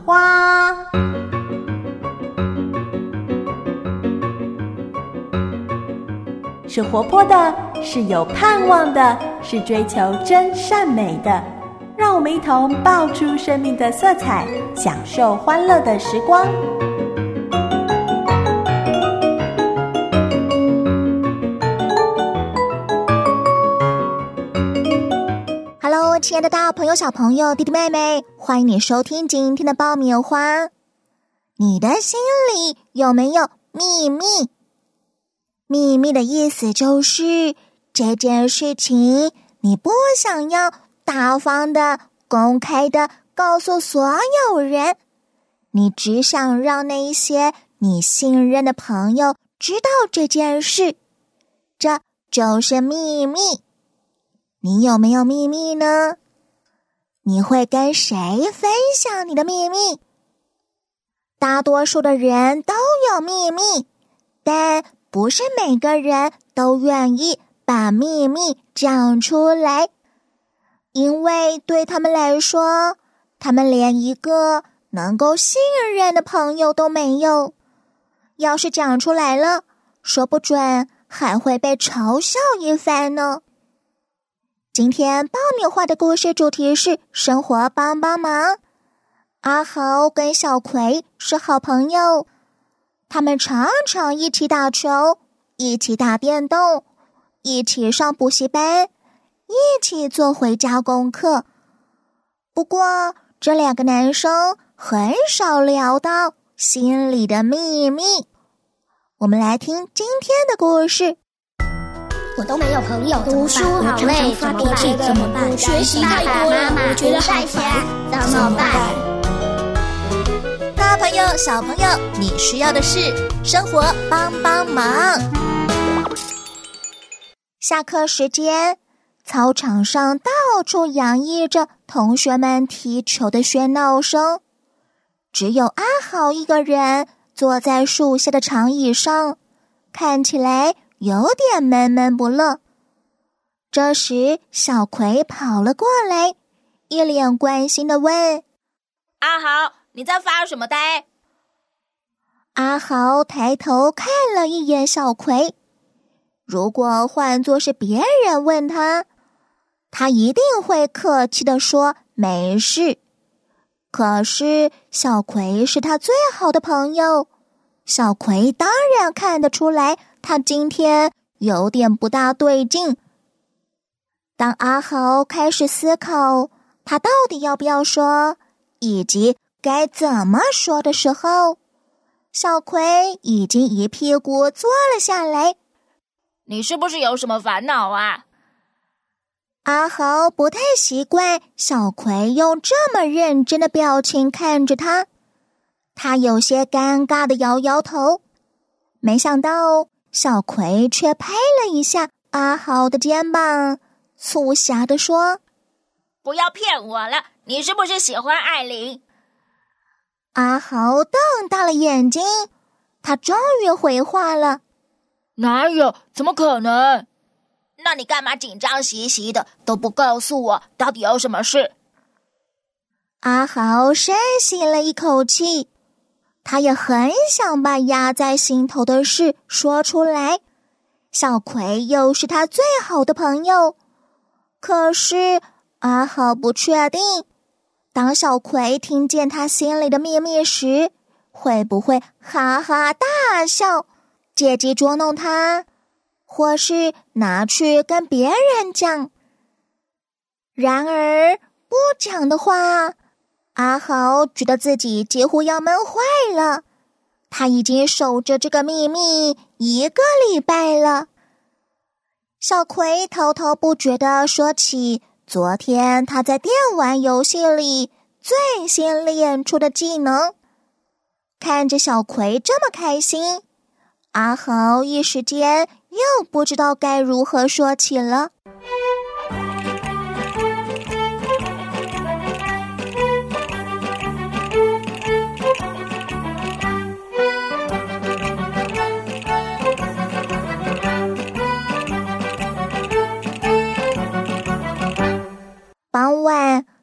花。是活泼的，是有盼望的，是追求真善美的。让我们一同爆出生命的色彩，享受欢乐的时光。 Hello， 亲爱的大朋友、小朋友、弟弟妹妹，欢迎你收听今天的爆米花。你的心里有没有秘密？秘密的意思就是这件事情你不想要大方的、公开的告诉所有人，你只想让那一些你信任的朋友知道这件事，这就是秘密。你有没有秘密呢？你会跟谁分享你的秘密？大多数的人都有秘密，但不是每个人都愿意把秘密讲出来，因为对他们来说，他们连一个能够信任的朋友都没有。要是讲出来了，说不准还会被嘲笑一番呢。今天爆米花的故事主题是生活帮帮忙。阿豪跟小葵是好朋友，他们常常一起打球，一起打电动，一起上补习班，一起做回家功课。不过这两个男生很少聊到心里的秘密。我们来听今天的故事。 我都没有朋友，读书好累，发脾气怎么办？学习太多了，我觉得好烦，怎么办？ 大朋友、小朋友，你需要的是生活帮帮忙。下课时间，操场上到处洋溢着同学们踢球的喧闹声，只有阿豪一个人坐在树下的长椅上，看起来有点闷闷不乐。这时小葵跑了过来，一脸关心地问： 阿豪，你在发什么呆？ 阿豪抬头看了一眼小葵，如果换作是别人问他，他一定会客气地说没事。可是小葵是他最好的朋友，小葵当然看得出来他今天有点不大对劲。当阿豪开始思考他到底要不要说，以及该怎么说的时候，小葵已经一屁股坐了下来。 你是不是有什么烦恼啊？ 阿豪不太习惯小葵用这么认真的表情看着他，他有些尴尬地摇摇头。没想到小葵却拍了一下阿豪的肩膀，促狭地说： 不要骗我了，你是不是喜欢艾琳？ 阿豪瞪大了眼睛，他终于回话了： 哪有，怎么可能？那你干嘛紧张兮兮的，都不告诉我到底有什么事？ 阿豪深吸了一口气，他也很想把压在心头的事说出来。小葵又是他最好的朋友，可是阿豪不确定，当小葵听见他心里的秘密时，会不会哈哈大笑，借机捉弄他，或是拿去跟别人讲。然而不讲的话，阿豪觉得自己几乎要闷坏了。他已经守着这个秘密1个礼拜了。小葵滔滔不绝地说起昨天他在电玩游戏里最新练出的技能。看着小葵这么开心，阿豪一时间又不知道该如何说起了。傍晚，阿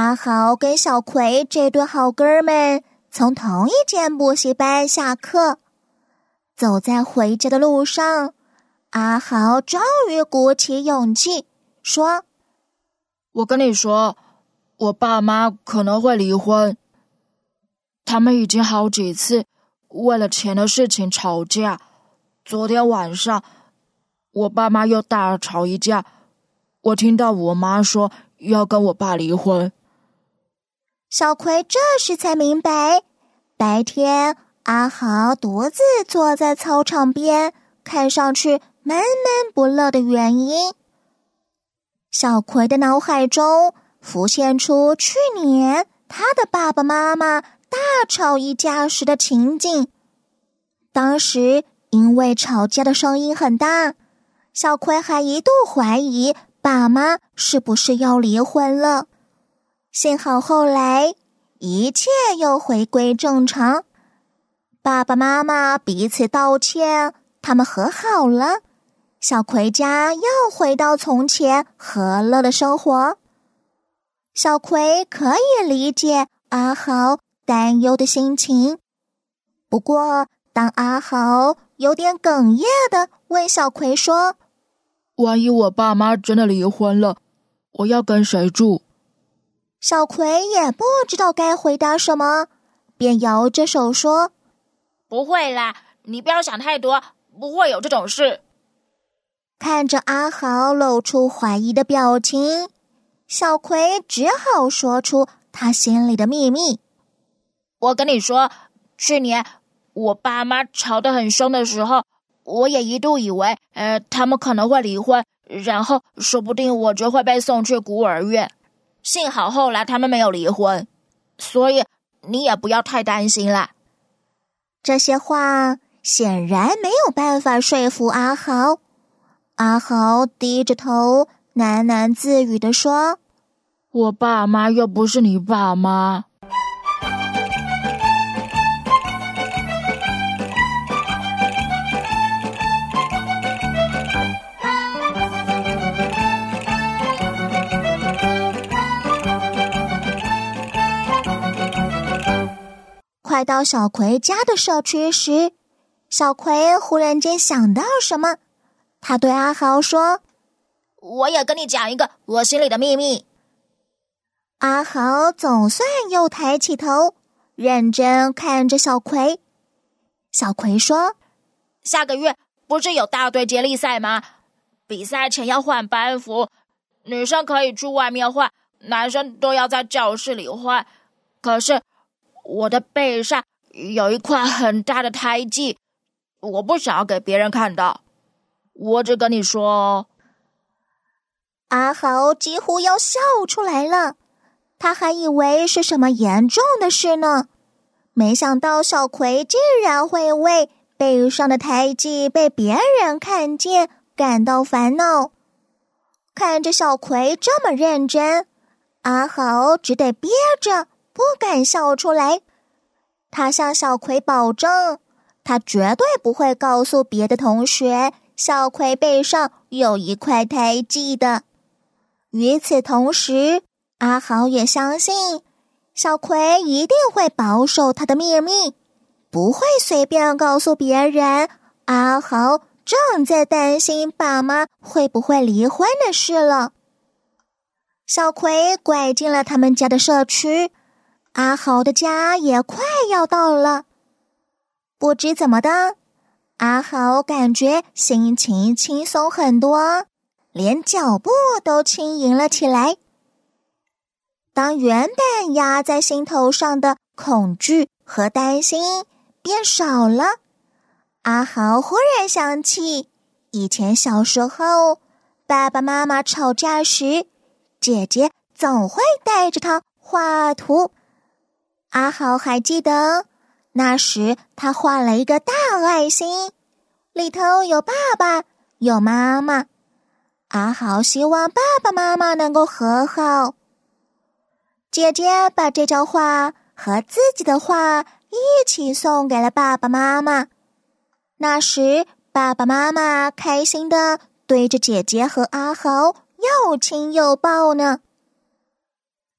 阿豪跟小葵这对好哥们从同一间补习班下课，走在回家的路上，阿豪终于鼓起勇气说： 我跟你说，我爸妈可能会离婚。他们已经好几次为了钱的事情吵架。昨天晚上，我爸妈又大吵一架，我听到我妈说要跟我爸离婚。 小葵这时才明白，白天阿豪独自坐在操场边，看上去闷闷不乐的原因。小葵的脑海中浮现出去年他的爸爸妈妈大吵一架时的情景。当时因为吵架的声音很大，小葵还一度怀疑爸妈是不是要离婚了。幸好后来一切又回归正常，爸爸妈妈彼此道歉，他们和好了，小葵家又回到从前和乐的生活。小葵可以理解阿豪担忧的心情，不过当阿豪有点哽咽地问小葵说： 万一我爸妈真的离婚了，我要跟谁住？ 小葵也不知道该回答什么，便摇着手说： 不会啦，你不要想太多，不会有这种事。 看着阿豪露出怀疑的表情，小葵只好说出他心里的秘密。 我跟你说，去年我爸妈吵得很凶的时候，我也一度以为他们可能会离婚，然后说不定我就会被送去孤儿院。幸好后来他们没有离婚，所以你也不要太担心啦。 这些话显然没有办法说服阿豪。阿豪低着头喃喃自语地说： 我爸妈又不是你爸妈。 快到小葵家的社区时，小葵忽然间想到什么，他对阿豪说： 我也跟你讲一个我心里的秘密。 阿豪总算又抬起头，认真看着小葵。小葵说： 下个月不是有大队接力赛吗？比赛前要换班服，女生可以去外面换，男生都要在教室里换。可是我的背上有一块很大的胎记，我不想要给别人看到。我只跟你说哦。 阿豪几乎要笑出来了，他还以为是什么严重的事呢，没想到小葵竟然会为背上的胎记被别人看见感到烦恼。看着小葵这么认真，阿豪只得憋着不敢笑出来。他向小葵保证，他绝对不会告诉别的同学小葵背上有一块胎记的。与此同时，阿豪也相信小葵一定会保守他的秘密，不会随便告诉别人阿豪正在担心爸妈会不会离婚的事了。小葵拐进了他们家的社区，阿豪的家也快要到了。不知怎么的，阿豪感觉心情轻松很多，连脚步都轻盈了起来。当原本压在心头上的恐惧和担心变少了，阿豪忽然想起以前小时候爸爸妈妈吵架时，姐姐总会带着他画图。阿豪还记得那时他画了一个大爱心，里头有爸爸有妈妈。阿豪希望爸爸妈妈能够和好。姐姐把这张画和自己的画一起送给了爸爸妈妈。那时爸爸妈妈开心地对着姐姐和阿豪又亲又抱呢。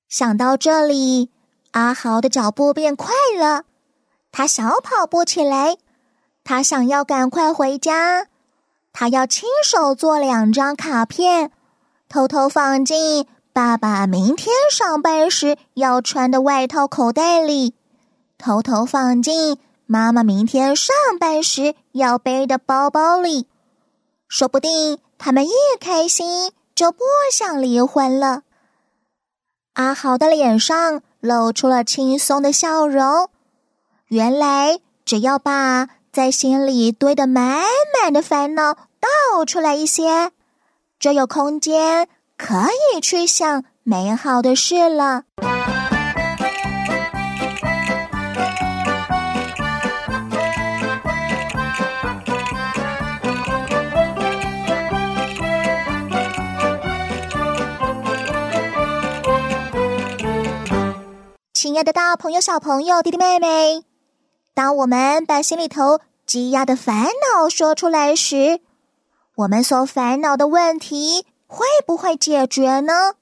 想到这里，阿豪的脚步变快了，他小跑步起来，他想要赶快回家，他要亲手做2张卡片，偷偷放进爸爸明天上班时要穿的外套口袋里，偷偷放进妈妈明天上班时要背的包包里。说不定他们一开心就不想离婚了。阿豪的脸上露出了轻松的笑容，原来只要把在心里堆得满满的烦恼倒出来一些，就有空间可以去想美好的事了。亲爱的大朋友、小朋友、弟弟妹妹，当我们把心里头积压的烦恼说出来时，我们所烦恼的问题会不会解决呢？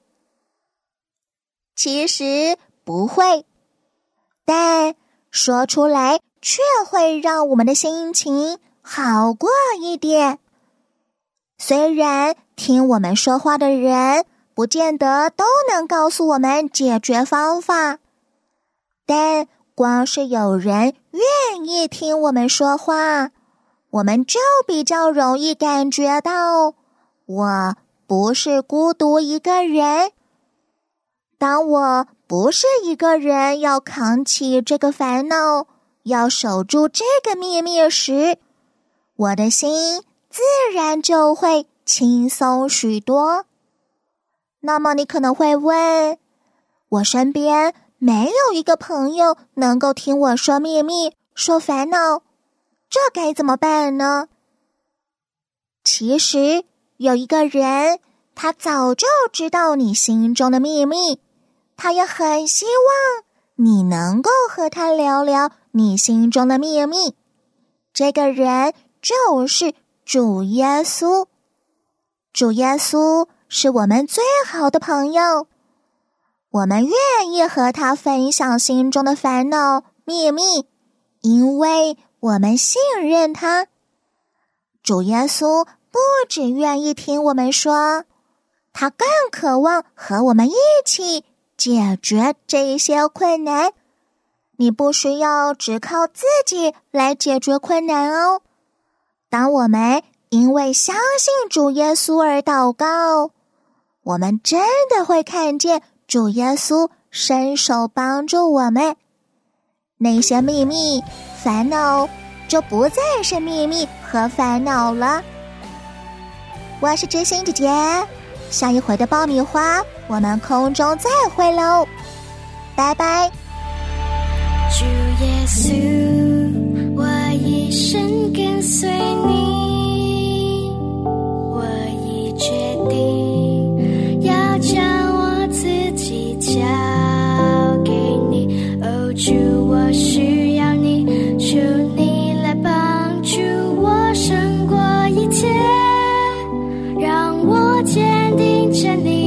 其实不会，但说出来却会让我们的心情好过一点。虽然听我们说话的人不见得都能告诉我们解决方法，但光是有人愿意听我们说话，我们就比较容易感觉到我不是孤独一个人。当我不是一个人要扛起这个烦恼，要守住这个秘密时，我的心自然就会轻松许多。那么你可能会问，我身边没有一个朋友能够听我说秘密、说烦恼，这该怎么办呢？其实有一个人，他早就知道你心中的秘密，他也很希望你能够和他聊聊你心中的秘密。这个人就是主耶稣。主耶稣是我们最好的朋友，我们愿意和他分享心中的烦恼、秘密，因为我们信任他。主耶稣不只愿意听我们说，他更渴望和我们一起解决这些困难。你不需要只靠自己来解决困难哦。当我们因为相信主耶稣而祷告，我们真的会看见主耶稣伸手帮助我们，那些秘密、烦恼就不再是秘密和烦恼了。我是知心姐姐，下一回的爆米花我们空中再会喽，拜拜。 主耶稣，我一生跟随你，我已决定要将我自己交给你。哦，主，我需要你，求你来帮助我胜过一切，让我坚定站立